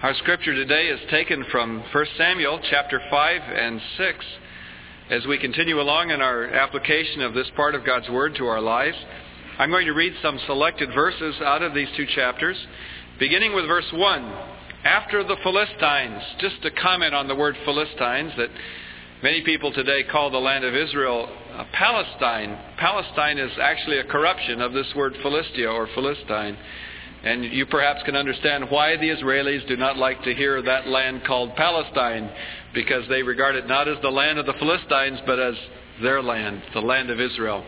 Our scripture today is taken from 1 Samuel chapter 5 and 6. As we continue along in our application of this part of God's Word to our lives, I'm going to read some selected verses out of these two chapters, beginning with verse 1. After the Philistines, just to comment on the word Philistines, that many people today call the land of Israel Palestine. Palestine is actually a corruption of this word Philistia or Philistine. And you perhaps can understand why the Israelis do not like to hear that land called Palestine, because they regard it not as the land of the Philistines, but as their land, the land of Israel.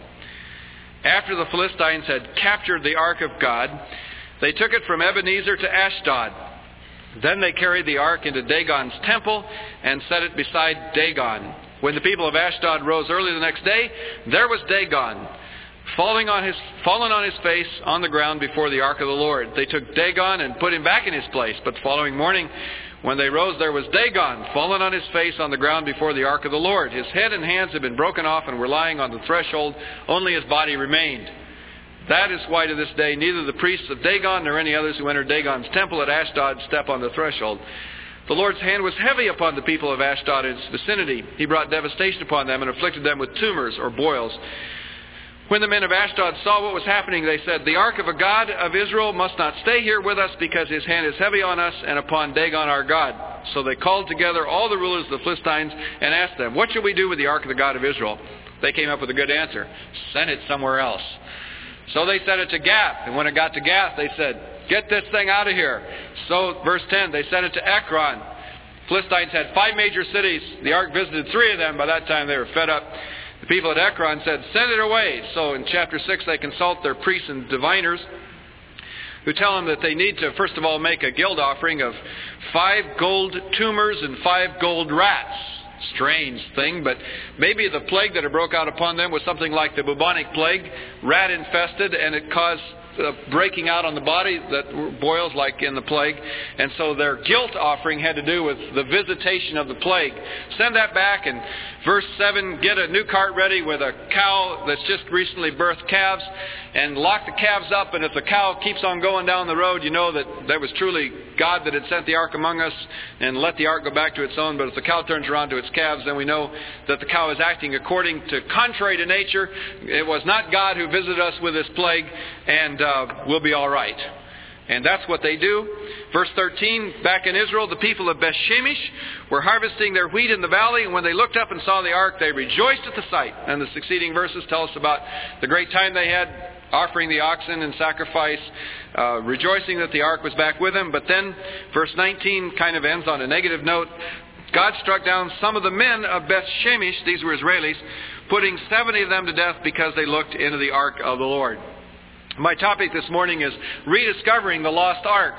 After the Philistines had captured the ark of God, they took it from Ebenezer to Ashdod. Then they carried the ark into Dagon's temple and set it beside Dagon. When the people of Ashdod rose early the next day, there was Dagon, fallen on his face on the ground before the ark of the Lord. They took Dagon and put him back in his place. But the following morning, when they rose, there was Dagon, fallen on his face on the ground before the ark of the Lord. His head and hands had been broken off and were lying on the threshold. Only his body remained. That is why to this day neither the priests of Dagon nor any others who entered Dagon's temple at Ashdod step on the threshold. The Lord's hand was heavy upon the people of Ashdod and its vicinity. He brought devastation upon them and afflicted them with tumors or boils. When the men of Ashdod saw what was happening, they said, "The ark of a God of Israel must not stay here with us, because his hand is heavy on us and upon Dagon our God." So they called together all the rulers of the Philistines and asked them, "What shall we do with the ark of the God of Israel?" They came up with a good answer: "Send it somewhere else." So they sent it to Gath, and when it got to Gath, they said, "Get this thing out of here." So, verse 10, they sent it to Ekron. Philistines had 5 major cities. The ark visited 3 of them. By that time, they were fed up. The people at Ekron said, "Send it away." So in chapter 6, they consult their priests and diviners, who tell them that they need to, first of all, make a guild offering of 5 gold tumors and 5 gold rats. Strange thing, but maybe the plague that had broke out upon them was something like the bubonic plague, rat infested, and it caused breaking out on the body that boils like in the plague. And so their guilt offering had to do with the visitation of the plague. Send that back. And verse 7, get a new cart ready with a cow that's just recently birthed calves, and lock the calves up. And if the cow keeps on going down the road, you know that there was truly God that had sent the ark among us, and let the ark go back to its own. But if the cow turns around to its calves, then we know that the cow is acting contrary to nature. It was not God who visited us with this plague, and we'll be all right. And that's what they do. Verse 13, back in Israel, the people of Beth-Shemesh were harvesting their wheat in the valley, and when they looked up and saw the ark, they rejoiced at the sight. And the succeeding verses tell us about the great time they had offering the oxen and sacrifice, rejoicing that the ark was back with them. But then verse 19 kind of ends on a negative note. God struck down some of the men of Beth-Shemesh, these were Israelis, putting 70 of them to death because they looked into the ark of the Lord. My topic this morning is rediscovering the lost ark.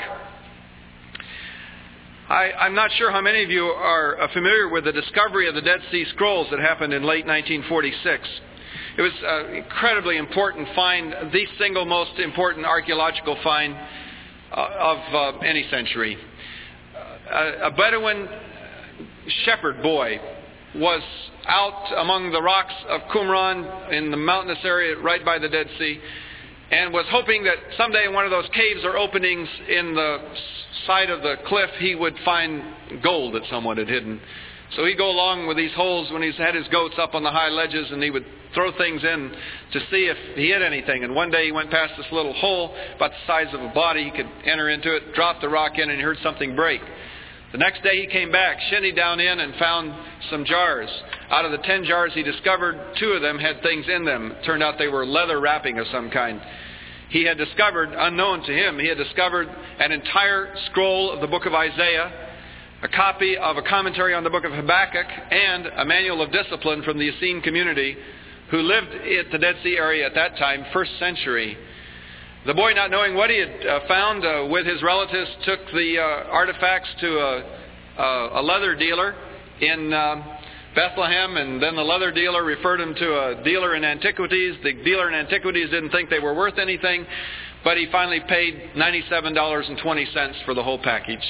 I'm not sure how many of you are familiar with the discovery of the Dead Sea Scrolls that happened in late 1946. It was an incredibly important find, the single most important archaeological find of any century. A Bedouin shepherd boy was out among the rocks of Qumran in the mountainous area right by the Dead Sea, and was hoping that someday in one of those caves or openings in the side of the cliff he would find gold that someone had hidden. So he'd go along with these holes when he's had his goats up on the high ledges, and he would throw things in to see if he hit anything. And one day he went past this little hole about the size of a body. He could enter into it, drop the rock in, and he heard something break. The next day he came back, shinnied down in, and found some jars. Out of the 10 jars he discovered, 2 of them had things in them. It turned out they were leather wrapping of some kind. He had discovered, unknown to him, he had discovered an entire scroll of the book of Isaiah, a copy of a commentary on the book of Habakkuk, and a manual of discipline from the Essene community who lived at the Dead Sea area at that time, 1st century. The boy, not knowing what he had found with his relatives, took the artifacts to a leather dealer in Bethlehem, and then the leather dealer referred him to a dealer in antiquities. The dealer in antiquities didn't think they were worth anything, but he finally paid $97.20 for the whole package.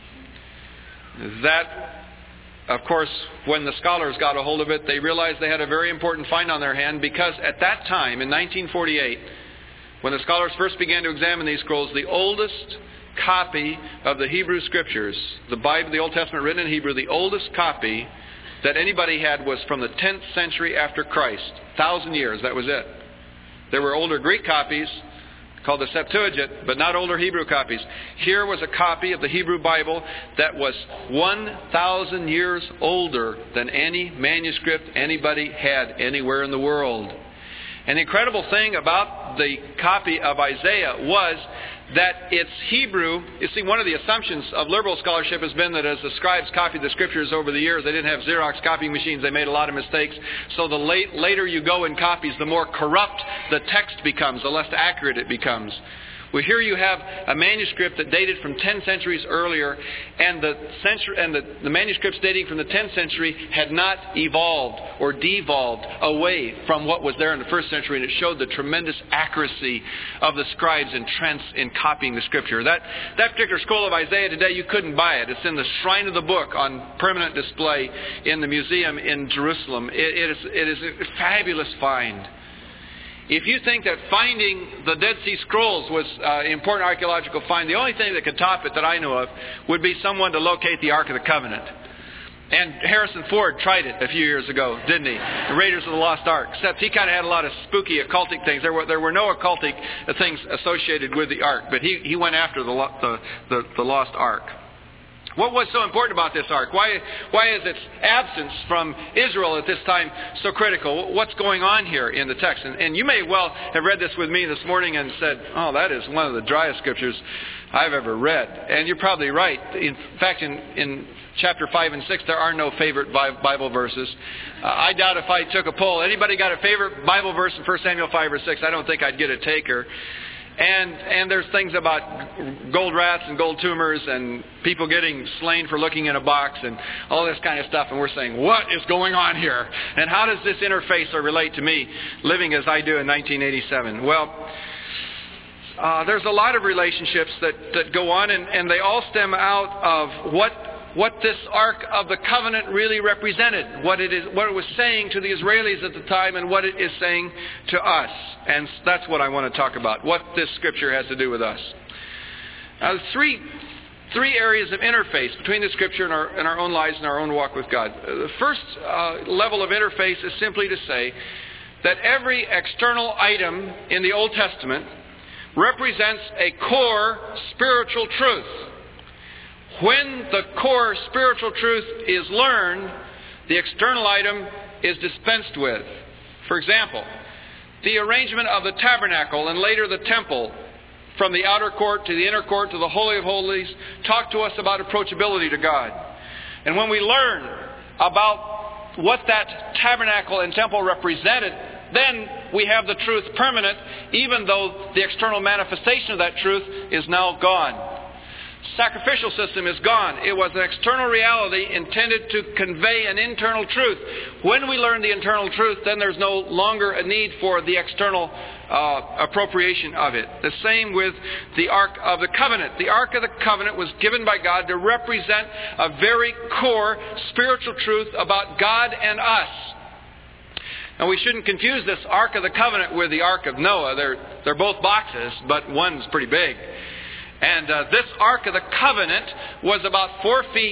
That, of course, when the scholars got a hold of it, they realized they had a very important find on their hand, because at that time, in 1948, when the scholars first began to examine these scrolls, the oldest copy of the Hebrew Scriptures, the Bible, the Old Testament written in Hebrew, the oldest copy that anybody had was from the 10th century after Christ. 1,000 years, that was it. There were older Greek copies called the Septuagint, but not older Hebrew copies. Here was a copy of the Hebrew Bible that was 1,000 years older than any manuscript anybody had anywhere in the world. And the incredible thing about the copy of Isaiah was that it's Hebrew. You see, one of the assumptions of liberal scholarship has been that as the scribes copied the Scriptures over the years, they didn't have Xerox copying machines. They made a lot of mistakes. So the later you go in copies, the more corrupt the text becomes, the less accurate it becomes. Well, here you have a manuscript that dated from 10 centuries earlier, and the manuscripts dating from the 10th century had not evolved or devolved away from what was there in the first century, and it showed the tremendous accuracy of the scribes in copying the Scripture. That particular scroll of Isaiah today, you couldn't buy it. It's in the Shrine of the Book on permanent display in the museum in Jerusalem. It is a fabulous find. If you think that finding the Dead Sea Scrolls was an important archaeological find, the only thing that could top it that I know of would be someone to locate the Ark of the Covenant. And Harrison Ford tried it a few years ago, didn't he? The Raiders of the Lost Ark. Except he kind of had a lot of spooky occultic things. There were no occultic things associated with the Ark, but he went after the Lost Ark. What was so important about this ark? Why is its absence from Israel at this time so critical? What's going on here in the text? And you may well have read this with me this morning and said, oh, that is one of the driest scriptures I've ever read. And you're probably right. In fact, in chapter 5 and 6, there are no favorite Bible verses. I doubt if I took a poll, anybody got a favorite Bible verse in 1 Samuel 5 or 6? I don't think I'd get a taker. And there's things about gold rats and gold tumors and people getting slain for looking in a box and all this kind of stuff. And we're saying, what is going on here? And how does this interface or relate to me living as I do in 1987? Well, there's a lot of relationships that go on, and they all stem out of what this Ark of the Covenant really represented, what it was saying to the Israelis at the time, and what it is saying to us. And that's what I want to talk about, what this Scripture has to do with us. Now, there's three areas of interface between the Scripture and our own lives and our own walk with God. The first level of interface is simply to say that every external item in the Old Testament represents a core spiritual truth. When the core spiritual truth is learned, the external item is dispensed with. For example, the arrangement of the tabernacle and later the temple, from the outer court to the inner court to the Holy of Holies, talk to us about approachability to God. And when we learn about what that tabernacle and temple represented, then we have the truth permanent, even though the external manifestation of that truth is now gone. Sacrificial system is gone. It was an external reality intended to convey an internal truth. When we learn the internal truth, then there's no longer a need for the external appropriation of it. The same with the Ark of the Covenant. The Ark of the Covenant was given by God to represent a very core spiritual truth about God and us. And we shouldn't confuse this Ark of the Covenant with the Ark of Noah. They're both boxes, but one's pretty big. And this Ark of the Covenant was about 4 feet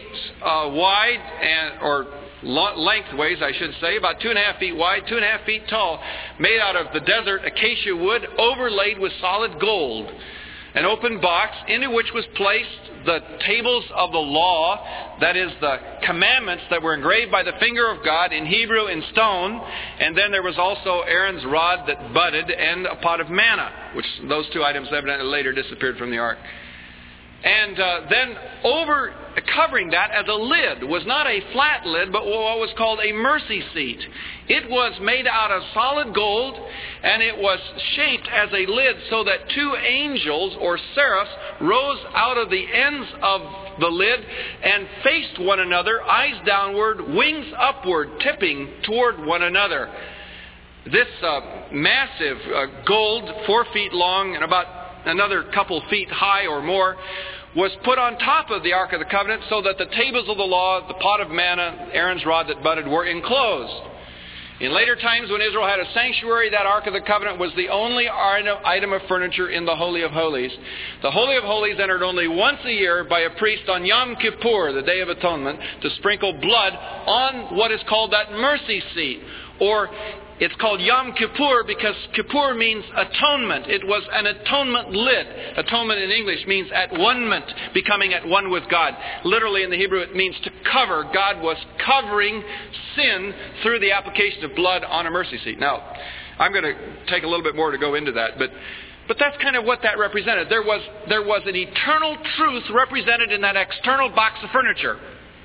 wide, or lengthways, I should say, about 2.5 feet wide, 2.5 feet tall, made out of the desert acacia wood, overlaid with solid gold. An open box into which was placed the tables of the law, that is, the commandments that were engraved by the finger of God in Hebrew in stone. And then there was also Aaron's rod that budded and a pot of manna, which those two items evidently later disappeared from the ark. And then over covering that as a lid was not a flat lid, but what was called a mercy seat. It was made out of solid gold, and it was shaped as a lid so that 2 angels or seraphs rose out of the ends of the lid and faced one another, eyes downward, wings upward, tipping toward one another. This massive gold, 4 feet long and about another couple feet high or more, was put on top of the Ark of the Covenant so that the tables of the law, the pot of manna, Aaron's rod that budded, were enclosed. In later times, when Israel had a sanctuary, that Ark of the Covenant was the only item of furniture in the Holy of Holies. The Holy of Holies entered only once a year by a priest on Yom Kippur, the Day of Atonement, to sprinkle blood on what is called that mercy seat. Or it's called Yom Kippur because Kippur means atonement. It was an atonement lid. Atonement in English means at one-ment, becoming at one with God. Literally in the Hebrew it means to cover. God was covering sin through the application of blood on a mercy seat. Now, I'm going to take a little bit more to go into that, but that's kind of what that represented. There was an eternal truth represented in that external box of furniture.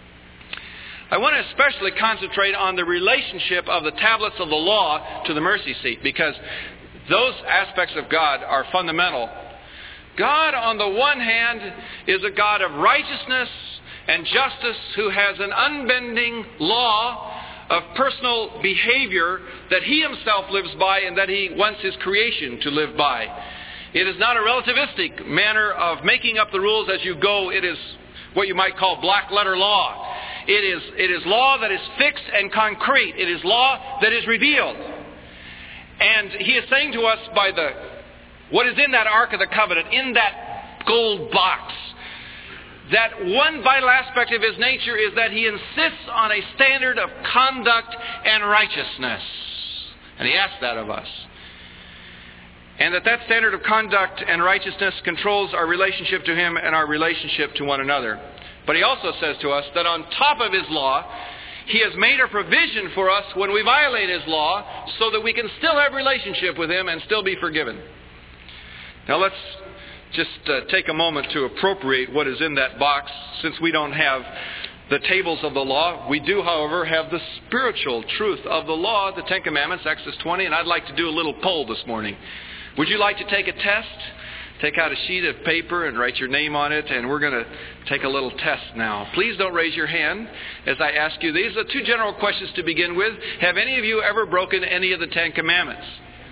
I want to especially concentrate on the relationship of the tablets of the law to the mercy seat, because those aspects of God are fundamental. God, on the one hand, is a God of righteousness and justice who has an unbending law of personal behavior that He Himself lives by and that He wants His creation to live by. It is not a relativistic manner of making up the rules as you go. It is what you might call black letter law. It is law that is fixed and concrete. It is law that is revealed. And He is saying to us by what is in that Ark of the Covenant, in that gold box, that one vital aspect of His nature is that He insists on a standard of conduct and righteousness. And He asks that of us. And that standard of conduct and righteousness controls our relationship to Him and our relationship to one another. But He also says to us that on top of His law, He has made a provision for us when we violate His law so that we can still have relationship with Him and still be forgiven. Now let's just take a moment to appropriate what is in that box, since we don't have the tables of the law. We do, however, have the spiritual truth of the law, the Ten Commandments, Exodus 20, and I'd like to do a little poll this morning. Would you like to take a test? Take out a sheet of paper and write your name on it, and we're going to take a little test now. Please don't raise your hand as I ask you these. The two general questions to begin with. Have any of you ever broken any of the Ten Commandments?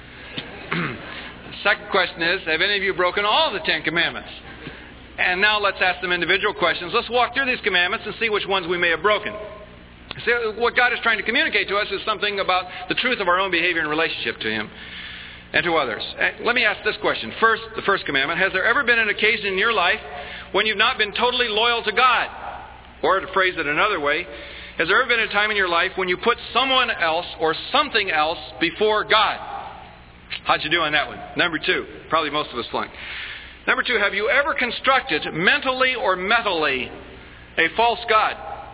The second question is, have any of you broken all the Ten Commandments? And now let's ask them individual questions. Let's walk through these commandments and see which ones we may have broken. See, what God is trying to communicate to us is something about the truth of our own behavior and relationship to Him and to others. Let me ask this question. First, the first commandment. Has there ever been an occasion in your life when you've not been totally loyal to God? Or to phrase it another way, has there ever been a time in your life when you put someone else or something else before God? How'd you do on that one? Number two. Probably most of us flunked. Number two, have you ever constructed mentally or mentally a false god?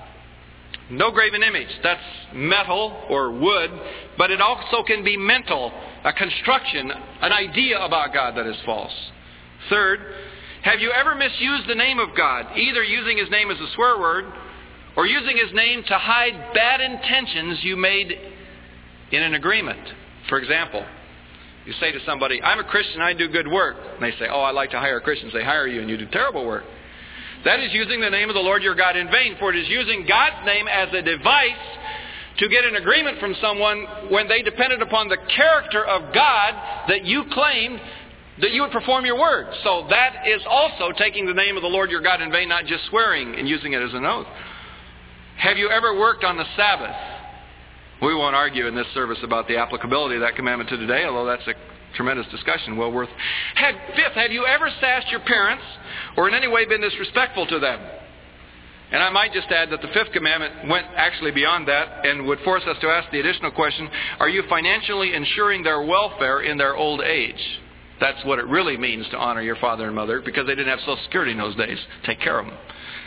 No graven image. That's metal or wood, but it also can be mental, a construction, an idea about God that is false. Third, have you ever misused the name of God, either using His name as a swear word or using His name to hide bad intentions you made in an agreement? For example, you say to somebody, I'm a Christian, I do good work. And they say, oh, I like to hire Christians. They hire you and you do terrible work. That is using the name of the Lord your God in vain, for it is using God's name as a device to get an agreement from someone when they depended upon the character of God that you claimed that you would perform your word. So that is also taking the name of the Lord your God in vain, not just swearing and using it as an oath. Have you ever worked on the Sabbath? We won't argue in this service about the applicability of that commandment to today, although that's a tremendous discussion, well worth. Fifth, have you ever sassed your parents or in any way been disrespectful to them? And I might just add that the fifth commandment went actually beyond that and would force us to ask the additional question, are you financially ensuring their welfare in their old age? That's what it really means to honor your father and mother, because they didn't have Social Security in those days. Take care of them.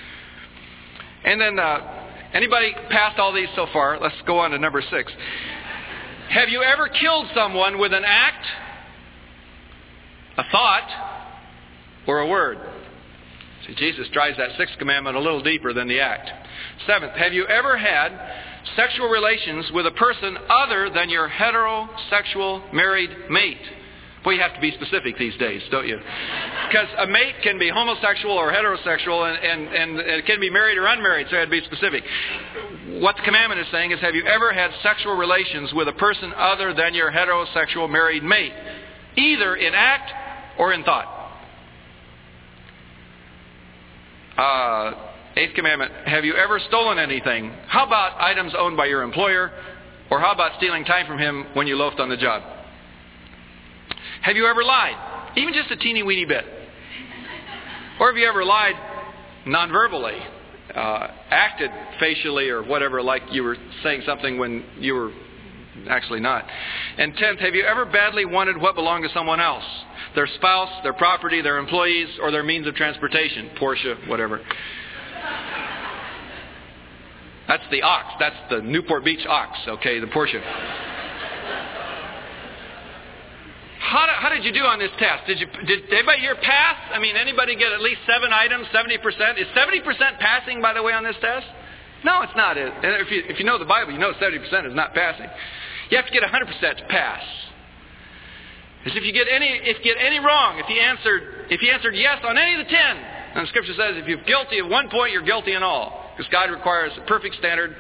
And then, anybody passed all these so far? Let's go on to number 6. Have you ever killed someone with an act, a thought, or a word? See, Jesus drives that 6th commandment a little deeper than the act. 7th, have you ever had sexual relations with a person other than your heterosexual married mate? Well, you have to be specific these days, don't you? Because a mate can be homosexual or heterosexual, and it can be married or unmarried, so you have to be specific. What the commandment is saying is, have you ever had sexual relations with a person other than your heterosexual married mate? Either in act or in thought. 8th commandment, have you ever stolen anything? How about items owned by your employer Or how about stealing time from Him when you loafed on the job? Have you ever lied? Even just a teeny weeny bit. Or have you ever lied non-verbally? Acted facially or whatever like you were saying something when you were actually not. And 10th, have you ever badly wanted what belonged to someone else? Their spouse, their property, their employees, or their means of transportation. Porsche, whatever. That's the ox. That's the Newport Beach ox, okay, the Porsche. How did you do on this test? Did anybody here pass? I mean, anybody get at least 7 items, 70%? Is 70% passing, by the way, on this test? No, it's not. And if you know the Bible, you know 70% is not passing. You have to get 100% to pass. Because if you get any wrong, if you answered yes on any of the 10, and the Scripture says if you're guilty of 1 point, you're guilty in all. Because God requires a perfect standard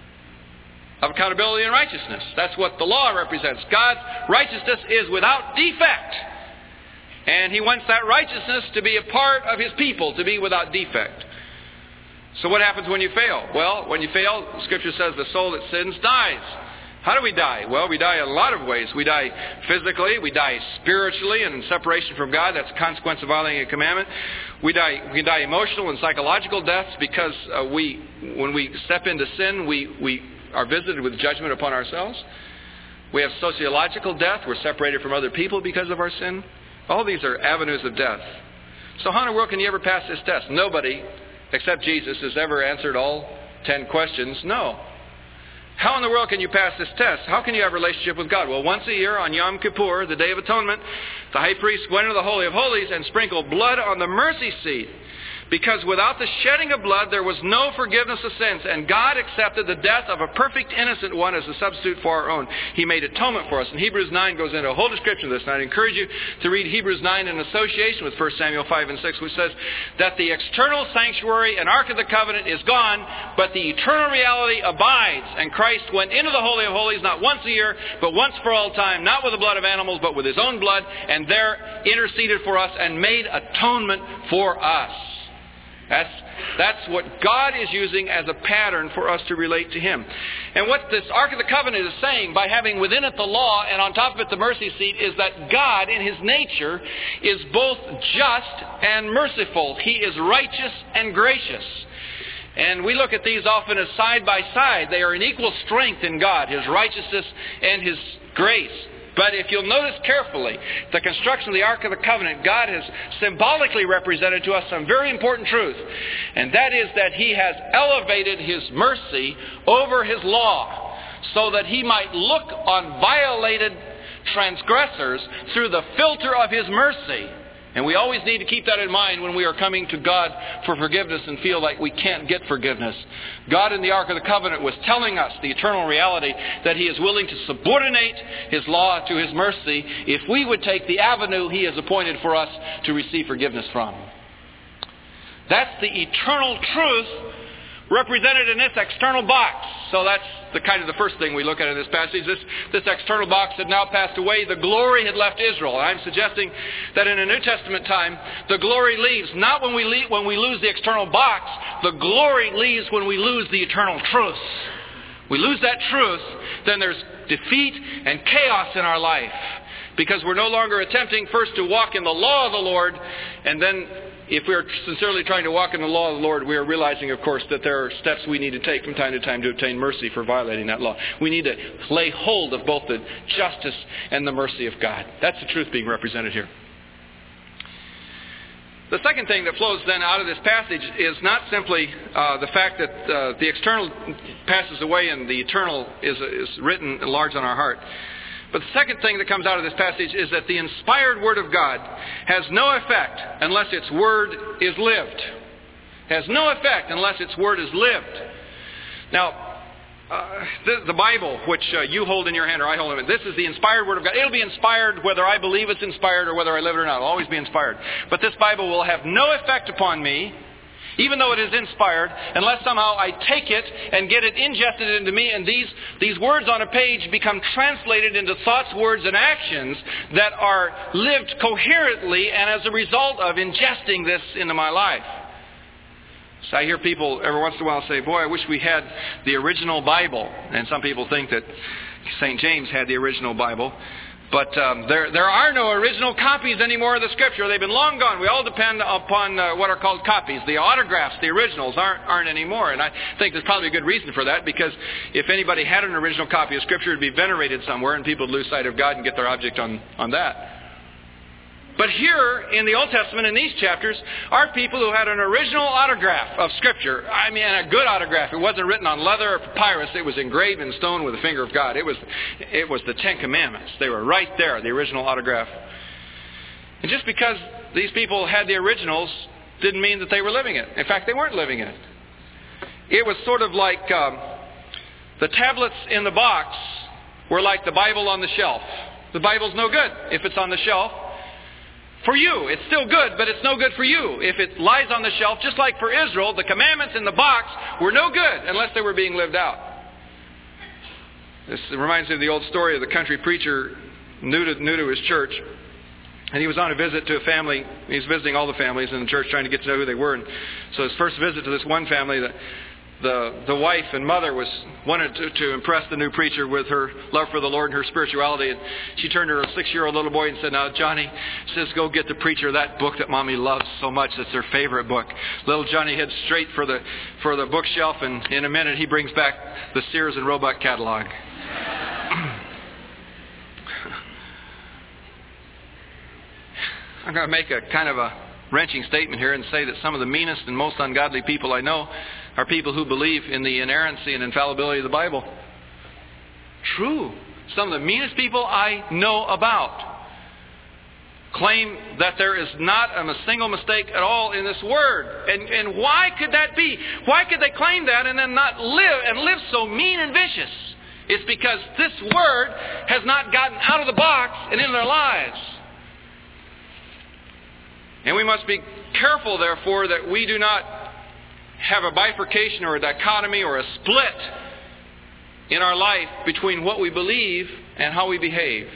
of accountability and righteousness. That's what the law represents. God's righteousness is without defect. And He wants that righteousness to be a part of His people, to be without defect. So what happens when you fail? Well, when you fail, the Scripture says the soul that sins dies. How do we die? Well, we die in a lot of ways. We die physically, we die spiritually and in separation from God. That's a consequence of violating a commandment. We can die emotional and psychological deaths because when we step into sin, we are visited with judgment upon ourselves. We have sociological death. We're separated from other people because of our sin. All these are avenues of death. So how in the world can you ever pass this test? Nobody, except Jesus, has ever answered all 10 questions. No. How in the world can you pass this test? How can you have a relationship with God? Well, once a year on Yom Kippur, the Day of Atonement, the high priest went into the Holy of Holies and sprinkled blood on the mercy seat. Because without the shedding of blood, there was no forgiveness of sins. And God accepted the death of a perfect innocent one as a substitute for our own. He made atonement for us. And Hebrews 9 goes into a whole description of this. And I'd encourage you to read Hebrews 9 in association with 1 Samuel 5 and 6, which says that the external sanctuary and Ark of the Covenant is gone, but the eternal reality abides. And Christ went into the Holy of Holies not once a year, but once for all time, not with the blood of animals, but with His own blood, and there interceded for us and made atonement for us. That's what God is using as a pattern for us to relate to Him. And what this Ark of the Covenant is saying, by having within it the law and on top of it the mercy seat, is that God in His nature is both just and merciful. He is righteous and gracious. And we look at these often as side by side. They are in equal strength in God, His righteousness and His grace. But if you'll notice carefully, the construction of the Ark of the Covenant, God has symbolically represented to us some very important truth. And that is that He has elevated His mercy over His law, so that He might look on violated transgressors through the filter of His mercy. And we always need to keep that in mind when we are coming to God for forgiveness and feel like we can't get forgiveness. God in the Ark of the Covenant was telling us the eternal reality that He is willing to subordinate His law to His mercy if we would take the avenue He has appointed for us to receive forgiveness from. That's the eternal truth represented in this external box. So that's the first thing we look at in this passage. This external box had now passed away. The glory had left Israel. I'm suggesting that in a New Testament time, the glory leaves. Not when we lose the external box. The glory leaves when we lose the eternal truth. We lose that truth, then there's defeat and chaos in our life. Because we're no longer attempting first to walk in the law of the Lord, and then if we're sincerely trying to walk in the law of the Lord, we are realizing, of course, that there are steps we need to take from time to time to obtain mercy for violating that law. We need to lay hold of both the justice and the mercy of God. That's the truth being represented here. The second thing that flows then out of this passage is not simply the fact that the external passes away and the eternal is written large on our heart. But the second thing that comes out of this passage is that the inspired Word of God has no effect unless its Word is lived. Has no effect unless its Word is lived. Now, the Bible, which you hold in your hand or I hold in it, this is the inspired Word of God. It'll be inspired whether I believe it's inspired or whether I live it or not. It'll always be inspired. But this Bible will have no effect upon me, even though it is inspired, unless somehow I take it and get it ingested into me, and these words on a page become translated into thoughts, words, and actions that are lived coherently and as a result of ingesting this into my life. So I hear people every once in a while say, boy, I wish we had the original Bible. And some people think that St. James had the original Bible. But there are no original copies anymore of the Scripture. They've been long gone. We all depend upon what are called copies. The autographs, the originals, aren't anymore. And I think there's probably a good reason for that, because if anybody had an original copy of Scripture, it would be venerated somewhere and people would lose sight of God and get their object on that. But here in the Old Testament, in these chapters, are people who had an original autograph of Scripture. I mean, a good autograph. It wasn't written on leather or papyrus. It was engraved in stone with the finger of God. It was the Ten Commandments. They were right there, the original autograph. And just because these people had the originals didn't mean that they were living it. In fact, they weren't living it. It was sort of like the tablets in the box were like the Bible on the shelf. The Bible's no good if it's on the shelf. For you, it's still good, but it's no good for you if it lies on the shelf. Just like for Israel, the commandments in the box were no good unless they were being lived out. This reminds me of the old story of the country preacher new to his church. And he was on a visit to a family. He was visiting all the families in the church, trying to get to know who they were. And so his first visit to this one family, the wife and mother wanted to impress the new preacher with her love for the Lord and her spirituality. And she turned to her 6-year-old little boy and said, "Now, Johnny," says, "go get the preacher that book that Mommy loves so much. It's her favorite book." Little Johnny heads straight for the bookshelf, and in a minute he brings back the Sears and Roebuck catalog. I'm going to make a kind of a wrenching statement here and say that some of the meanest and most ungodly people I know are people who believe in the inerrancy and infallibility of the Bible. True. Some of the meanest people I know about claim that there is not a single mistake at all in this Word. And why could that be? Why could they claim that and then not live so mean and vicious? It's because this Word has not gotten out of the box and into their lives. And we must be careful, therefore, that we do not have a bifurcation or a dichotomy or a split in our life between what we believe and how we behave.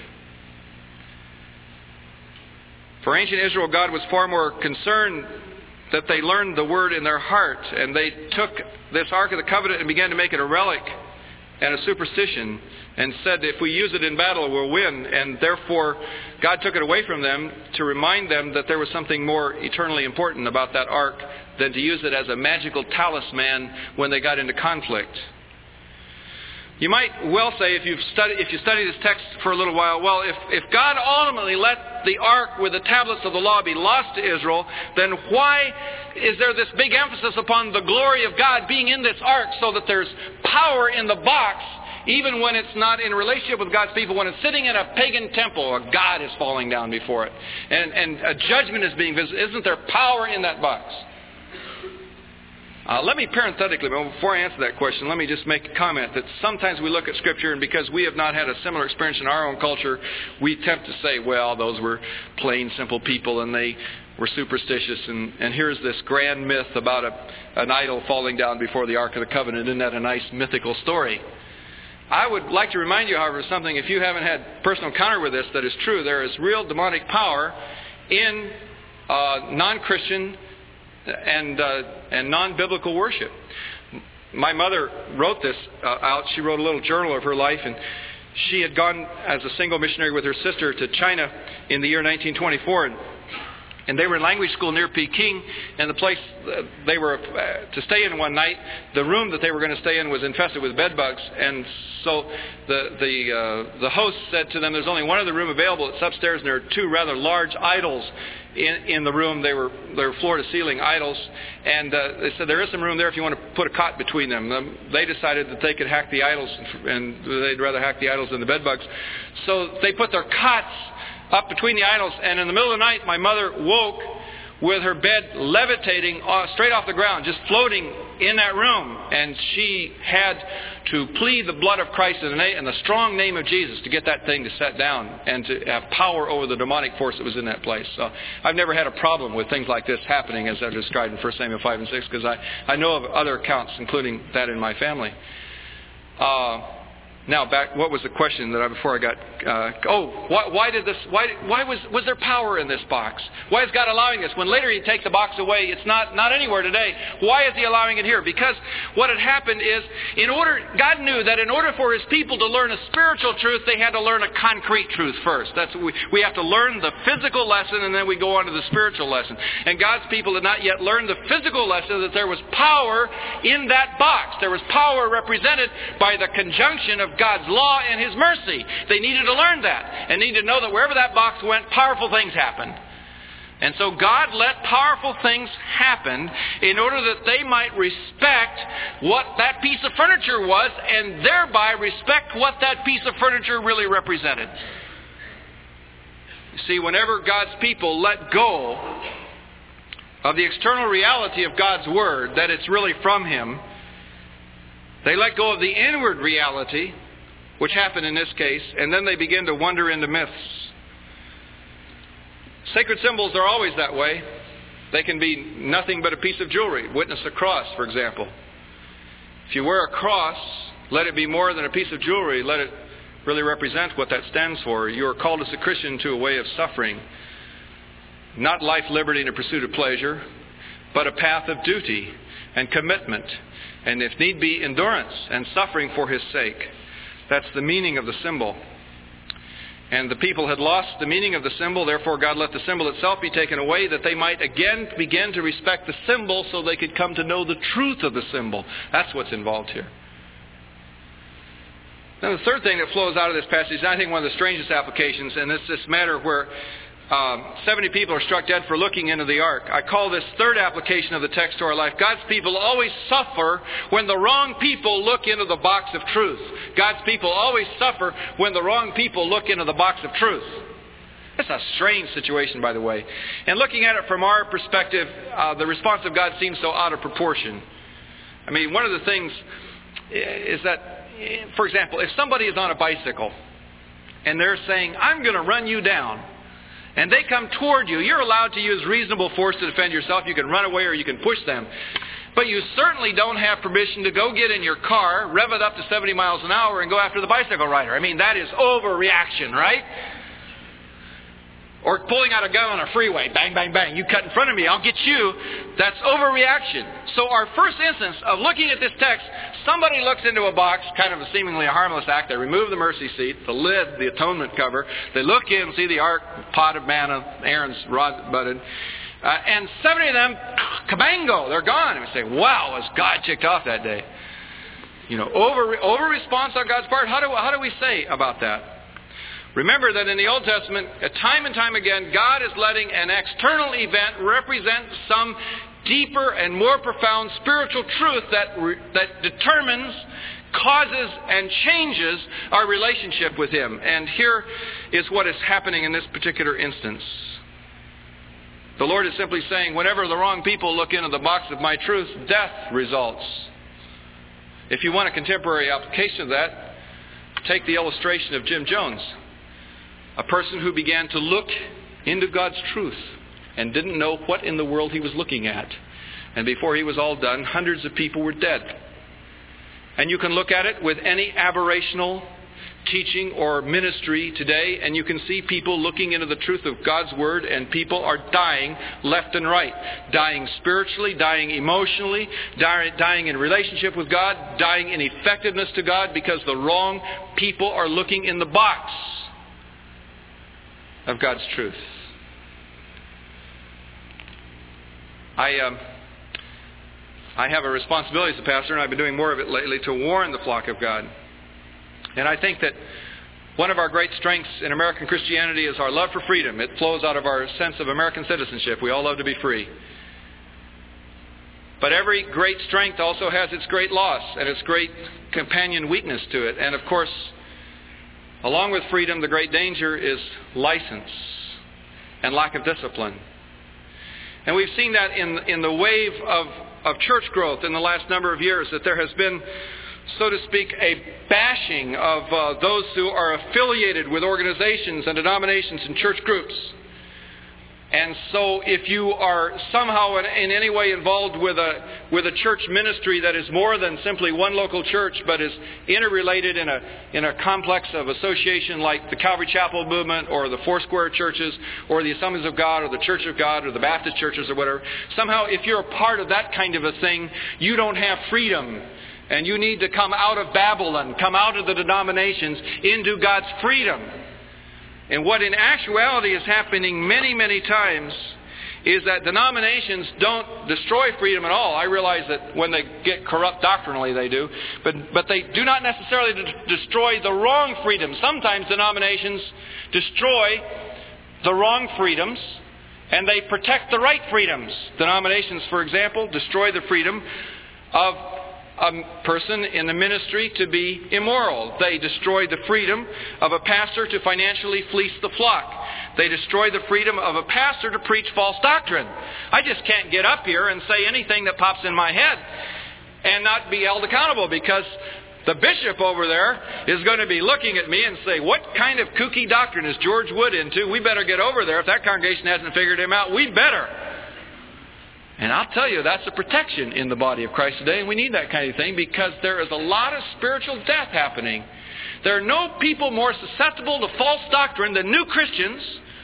For ancient Israel, God was far more concerned that they learned the Word in their heart, and they took this Ark of the Covenant and began to make it a relic and a superstition, and said if we use it in battle we'll win. And therefore God took it away from them to remind them that there was something more eternally important about that ark than to use it as a magical talisman when they got into conflict. You might well say, if you study this text for a little while, well, if God ultimately let the ark with the tablets of the law be lost to Israel, then why is there this big emphasis upon the glory of God being in this ark so that there's power in the box, even when it's not in relationship with God's people, when it's sitting in a pagan temple, a god is falling down before it, and a judgment is being visited? Isn't there power in that box? Let me parenthetically, before I answer that question, let me just make a comment that sometimes we look at Scripture, and because we have not had a similar experience in our own culture, we tempt to say, well, those were plain, simple people, and they were superstitious, and here's this grand myth about an idol falling down before the Ark of the Covenant. Isn't that a nice mythical story? I would like to remind you, however, something, if you haven't had personal encounter with this, that is true. There is real demonic power in non-Christian and non-biblical worship. My mother wrote this out. She wrote a little journal of her life, and she had gone as a single missionary with her sister to China in the year 1924, and they were in language school near Peking, and the place they were to stay in one night, the room that they were going to stay in was infested with bed bugs, and so the host said to them, there's only one other room available. It's upstairs, and there are two rather large idols in the room. They were floor-to-ceiling idols, and they said there is some room there if you want to put a cot between them. They decided that they could hack the idols, and they'd rather hack the idols than the bed bugs. So they put their cots up between the idols, and in the middle of the night, my mother woke with her bed levitating straight off the ground, just floating in that room. And she had to plead the blood of Christ and the strong name of Jesus to get that thing to set down and to have power over the demonic force that was in that place. So I've never had a problem with things like this happening as I've described in 1 Samuel 5 and 6, because I know of other accounts, including that in my family. Now back, what was the question that before I got? Why did this? Why was there power in this box? Why is God allowing this? When later He'd take the box away, it's not anywhere today. Why is He allowing it here? Because what had happened is, God knew that in order for His people to learn a spiritual truth, they had to learn a concrete truth first. That's we have to learn the physical lesson, and then we go on to the spiritual lesson. And God's people had not yet learned the physical lesson that there was power in that box. There was power represented by the conjunction of God's law and His mercy. They needed to learn that and needed to know that wherever that box went, powerful things happened. And so God let powerful things happen in order that they might respect what that piece of furniture was and thereby respect what that piece of furniture really represented. You see, whenever God's people let go of the external reality of God's Word, that it's really from Him, they let go of the inward reality, which happened in this case, and then they begin to wander into myths. Sacred symbols are always that way. They can be nothing but a piece of jewelry. Witness a cross, for example. If you wear a cross, let it be more than a piece of jewelry. Let it really represent what that stands for. You are called as a Christian to a way of suffering. Not life, liberty, and a pursuit of pleasure, but a path of duty and commitment. And if need be, endurance and suffering for His sake. That's the meaning of the symbol. And the people had lost the meaning of the symbol, therefore God let the symbol itself be taken away that they might again begin to respect the symbol so they could come to know the truth of the symbol. That's what's involved here. Now the third thing that flows out of this passage, and I think one of the strangest applications, and it's this matter where 70 people are struck dead for looking into the ark. I call this third application of the text to our life. God's people always suffer when the wrong people look into the box of truth. God's people always suffer when the wrong people look into the box of truth. It's a strange situation, by the way. And looking at it from our perspective, the response of God seems so out of proportion. I mean, one of the things is that, for example, if somebody is on a bicycle and they're saying, I'm going to run you down, and they come toward you, you're allowed to use reasonable force to defend yourself. You can run away or you can push them. But you certainly don't have permission to go get in your car, rev it up to 70 miles an hour, and go after the bicycle rider. I mean, that is overreaction, right? Or pulling out a gun on a freeway. Bang, bang, bang. You cut in front of me, I'll get you. That's overreaction. So our first instance of looking at this text, somebody looks into a box, kind of a seemingly a harmless act. They remove the mercy seat, the lid, the atonement cover. They look in, see the ark, pot of manna, Aaron's rod budded. And 70 of them, cabango, they're gone. And we say, wow, was God ticked off that day? You know, over response on God's part. How do we say about that? Remember that in the Old Testament, time and time again, God is letting an external event represent some deeper and more profound spiritual truth that determines, causes, and changes our relationship with Him. And here is what is happening in this particular instance. The Lord is simply saying, whenever the wrong people look into the box of my truth, death results. If you want a contemporary application of that, take the illustration of Jim Jones. A person who began to look into God's truth and didn't know what in the world he was looking at. And before he was all done, hundreds of people were dead. And you can look at it with any aberrational teaching or ministry today, and you can see people looking into the truth of God's Word, and people are dying left and right. Dying spiritually, dying emotionally, dying in relationship with God, dying in effectiveness to God because the wrong people are looking in the box of God's truth. I have a responsibility as a pastor, and I've been doing more of it lately, to warn the flock of God. And I think that one of our great strengths in American Christianity is our love for freedom. It flows out of our sense of American citizenship. We all love to be free. But every great strength also has its great loss and its great companion weakness to it. And of course, along with freedom, the great danger is license and lack of discipline. And we've seen that in the wave of church growth in the last number of years, that there has been, so to speak, a bashing of those who are affiliated with organizations and denominations and church groups. And so if you are somehow in any way involved with a church ministry that is more than simply one local church, but is interrelated in a complex of association like the Calvary Chapel movement or the Foursquare churches or the Assemblies of God or the Church of God or the Baptist churches or whatever, somehow if you're a part of that kind of a thing, you don't have freedom. And you need to come out of Babylon, come out of the denominations into God's freedom. And what in actuality is happening many, many times is that denominations don't destroy freedom at all. I realize that when they get corrupt doctrinally they do. But they do not necessarily destroy the wrong freedom. Sometimes denominations destroy the wrong freedoms and they protect the right freedoms. Denominations, for example, destroy the freedom of a person in the ministry to be immoral. They destroy the freedom of a pastor to financially fleece the flock. They destroy the freedom of a pastor to preach false doctrine. I just can't get up here and say anything that pops in my head and not be held accountable, because the bishop over there is going to be looking at me and say, what kind of kooky doctrine is George Wood into? We better get over there. If that congregation hasn't figured him out, we better. And I'll tell you, that's a protection in the body of Christ today, and we need that kind of thing because there is a lot of spiritual death happening. There are no people more susceptible to false doctrine than new Christians,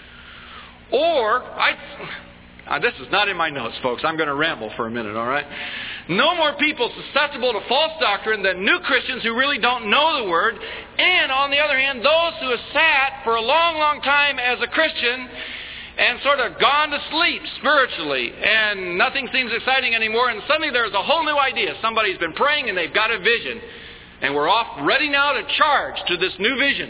this is not in my notes, folks. I'm going to ramble for a minute, all right? No more people susceptible to false doctrine than new Christians who really don't know the Word. And on the other hand, those who have sat for a long, long time as a Christian and sort of gone to sleep spiritually, and nothing seems exciting anymore, and suddenly there's a whole new idea. Somebody's been praying and they've got a vision, and we're off ready now to charge to this new vision.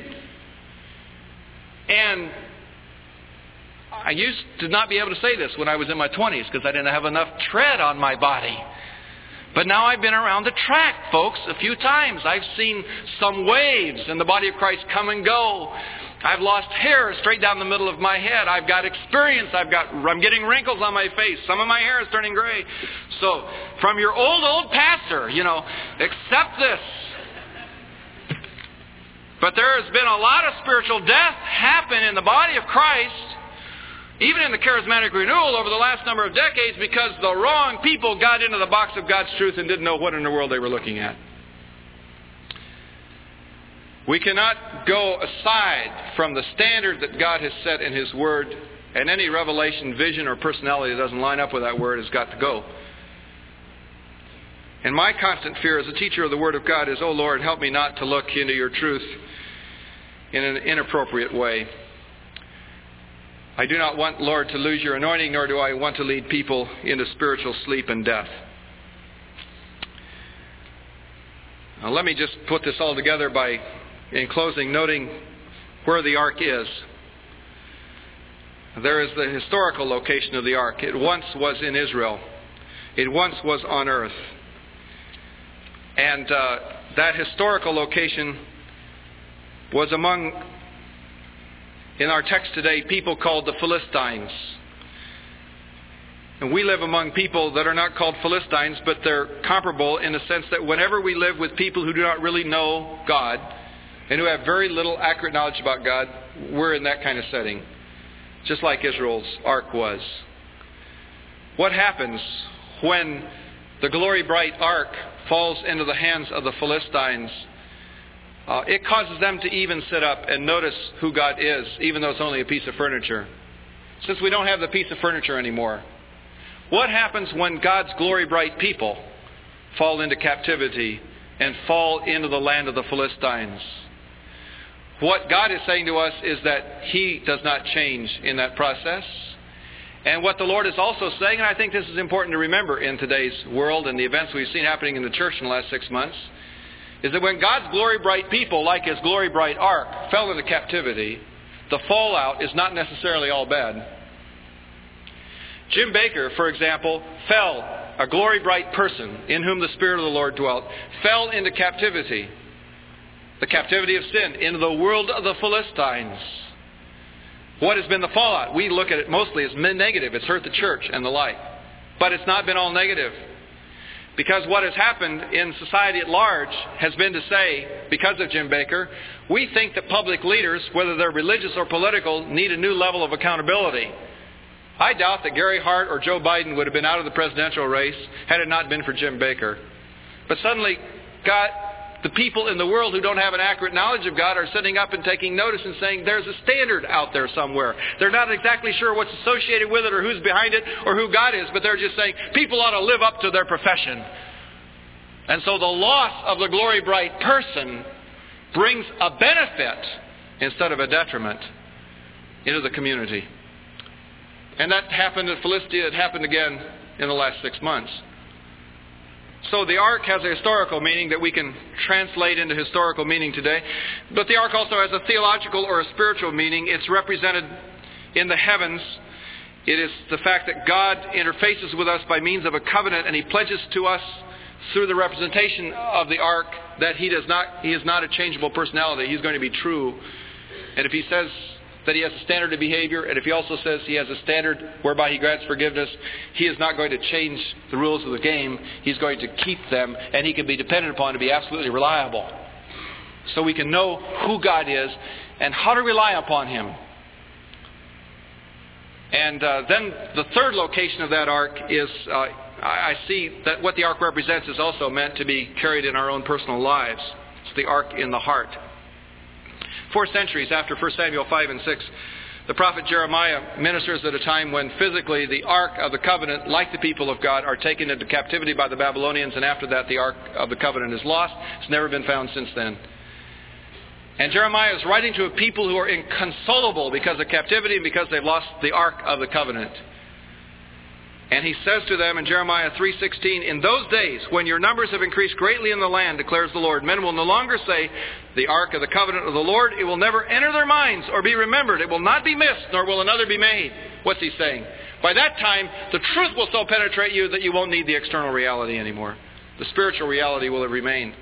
And I used to not be able to say this when I was in my 20s because I didn't have enough tread on my body. But now I've been around the track, folks, a few times. I've seen some waves in the body of Christ come and go. I've lost hair straight down the middle of my head. I've got experience. I'm getting wrinkles on my face. Some of my hair is turning gray. So, from your old pastor, accept this. But there has been a lot of spiritual death happen in the body of Christ, even in the charismatic renewal over the last number of decades, because the wrong people got into the box of God's truth and didn't know what in the world they were looking at. We cannot go aside from the standard that God has set in His Word, and any revelation, vision, or personality that doesn't line up with that Word has got to go. And my constant fear as a teacher of the Word of God is, oh Lord, help me not to look into your truth in an inappropriate way. I do not want, Lord, to lose your anointing, nor do I want to lead people into spiritual sleep and death. Now let me just put this all together by, in closing, noting where the ark is. There is the historical location of the ark. It once was in Israel. It once was on earth. And that historical location was among, in our text today, people called the Philistines. And we live among people that are not called Philistines, but they're comparable in the sense that whenever we live with people who do not really know God and who have very little accurate knowledge about God, we're in that kind of setting, just like Israel's ark was. What happens when the glory bright ark falls into the hands of the Philistines? It causes them to even sit up and notice who God is, even though it's only a piece of furniture. Since we don't have the piece of furniture anymore, what happens when God's glory bright people fall into captivity and fall into the land of the Philistines? What God is saying to us is that He does not change in that process. And what the Lord is also saying, and I think this is important to remember in today's world and the events we've seen happening in the church in the last 6 months, is that when God's glory bright people, like His glory bright ark, fell into captivity, the fallout is not necessarily all bad. Jim Baker, for example, a glory bright person in whom the Spirit of the Lord dwelt, fell into captivity. The captivity of sin, into the world of the Philistines. What has been the fallout? We look at it mostly as negative. It's hurt the church and the like. But it's not been all negative. Because what has happened in society at large has been to say, because of Jim Baker, we think that public leaders, whether they're religious or political, need a new level of accountability. I doubt that Gary Hart or Joe Biden would have been out of the presidential race had it not been for Jim Bakker. But suddenly, God, the people in the world who don't have an accurate knowledge of God are sitting up and taking notice and saying there's a standard out there somewhere. They're not exactly sure what's associated with it or who's behind it or who God is, but they're just saying people ought to live up to their profession. And so the loss of the glory bright person brings a benefit instead of a detriment into the community. And that happened at Philistia. It happened again in the last 6 months. So the ark has a historical meaning that we can translate into historical meaning today. But the ark also has a theological or a spiritual meaning. It's represented in the heavens. It is the fact that God interfaces with us by means of a covenant, and He pledges to us through the representation of the ark that He is not a changeable personality. He's going to be true. And if He says that He has a standard of behavior, and if He also says He has a standard whereby He grants forgiveness, He is not going to change the rules of the game. He's going to keep them, and He can be depended upon to be absolutely reliable. So we can know who God is and how to rely upon Him. And then the third location of that ark is, I see that what the ark represents is also meant to be carried in our own personal lives. It's the ark in the heart. 4 centuries after 1 Samuel 5 and 6, the prophet Jeremiah ministers at a time when physically the Ark of the Covenant, like the people of God, are taken into captivity by the Babylonians, and after that the Ark of the Covenant is lost. It's never been found since then. And Jeremiah is writing to a people who are inconsolable because of captivity and because they've lost the Ark of the Covenant. And he says to them in Jeremiah 3:16, "In those days, when your numbers have increased greatly in the land, declares the Lord, men will no longer say, the ark of the covenant of the Lord, it will never enter their minds or be remembered. It will not be missed, nor will another be made." What's he saying? By that time, the truth will so penetrate you that you won't need the external reality anymore. The spiritual reality will have remained.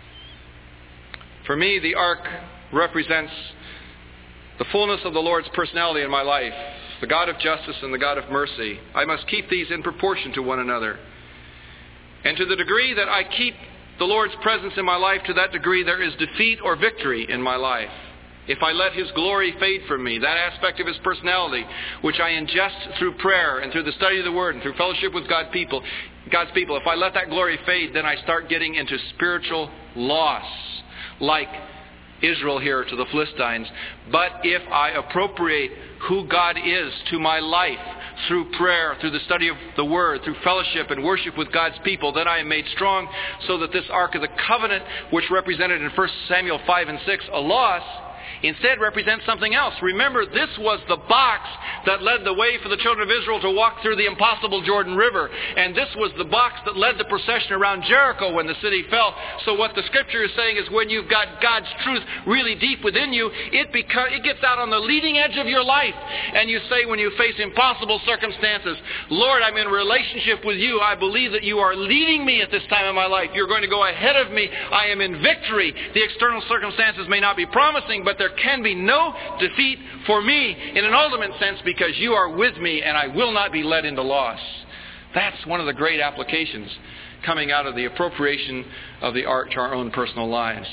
For me, the ark represents the fullness of the Lord's personality in my life. The God of justice and the God of mercy. I must keep these in proportion to one another. And to the degree that I keep the Lord's presence in my life, to that degree there is defeat or victory in my life. If I let His glory fade from me, that aspect of His personality, which I ingest through prayer and through the study of the Word and through fellowship with God's people, if I let that glory fade, then I start getting into spiritual loss, like Israel here to the Philistines. But if I appropriate who God is to my life through prayer, through the study of the Word, through fellowship and worship with God's people, then I am made strong, so that this Ark of the Covenant, which represented in 1 Samuel 5 and 6 a loss, instead represents something else. Remember, this was the box that led the way for the children of Israel to walk through the impassable Jordan River. And this was the box that led the procession around Jericho when the city fell. So what the Scripture is saying is when you've got God's truth really deep within you, it gets out on the leading edge of your life. And you say when you face impossible circumstances, Lord, I'm in relationship with You. I believe that You are leading me at this time of my life. You're going to go ahead of me. I am in victory. The external circumstances may not be promising, but there can be no defeat for me in an ultimate sense, because You are with me and I will not be led into loss. That's one of the great applications coming out of the appropriation of the ark to our own personal lives.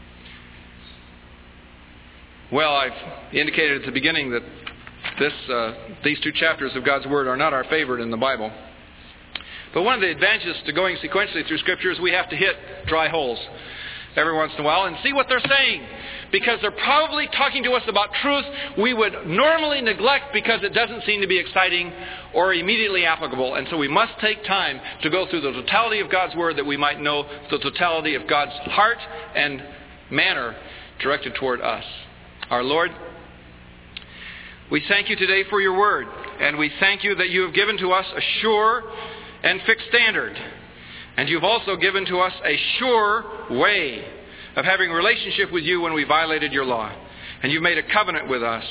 Well, I've indicated at the beginning that these 2 chapters of God's Word are not our favorite in the Bible. But one of the advantages to going sequentially through Scripture is we have to hit dry holes every once in a while and see what they're saying. Because they're probably talking to us about truth we would normally neglect because it doesn't seem to be exciting or immediately applicable. And so we must take time to go through the totality of God's Word that we might know the totality of God's heart and manner directed toward us. Our Lord, we thank You today for Your Word. And we thank You that You have given to us a sure and fixed standard. And You've also given to us a sure way of having a relationship with You when we violated Your law. And You've made a covenant with us.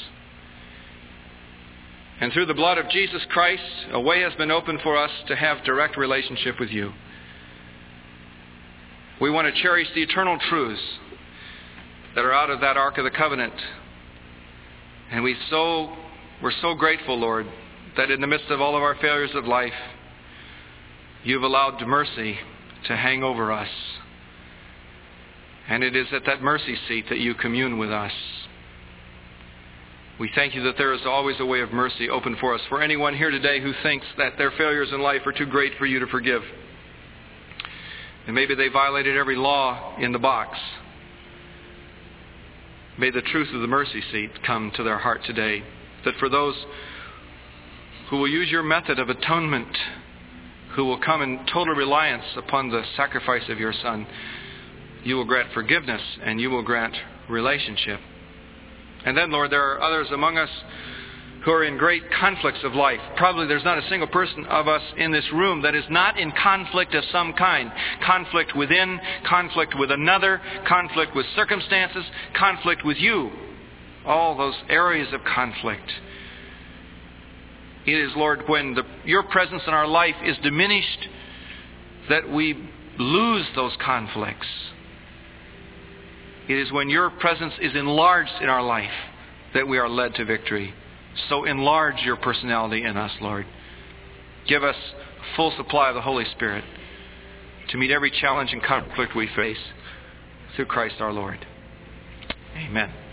And through the blood of Jesus Christ, a way has been opened for us to have direct relationship with You. We want to cherish the eternal truths that are out of that Ark of the Covenant. And we're so grateful, Lord, that in the midst of all of our failures of life, You've allowed mercy to hang over us. And it is at that mercy seat that You commune with us. We thank you that there is always a way of mercy open for us, for anyone here today who thinks that their failures in life are too great for you to forgive. And maybe they violated every law in the box. May the truth of the mercy seat come to their heart today, that for those who will use your method of atonement, who will come in total reliance upon the sacrifice of your Son, you will grant forgiveness and you will grant relationship. And then, Lord, there are others among us who are in great conflicts of life. Probably there's not a single person of us in this room that is not in conflict of some kind. Conflict within, conflict with another, conflict with circumstances, conflict with you. All those areas of conflict. It is, Lord, when your presence in our life is diminished that we lose those conflicts. It is when your presence is enlarged in our life that we are led to victory. So enlarge your personality in us, Lord. Give us a full supply of the Holy Spirit to meet every challenge and conflict we face through Christ our Lord. Amen.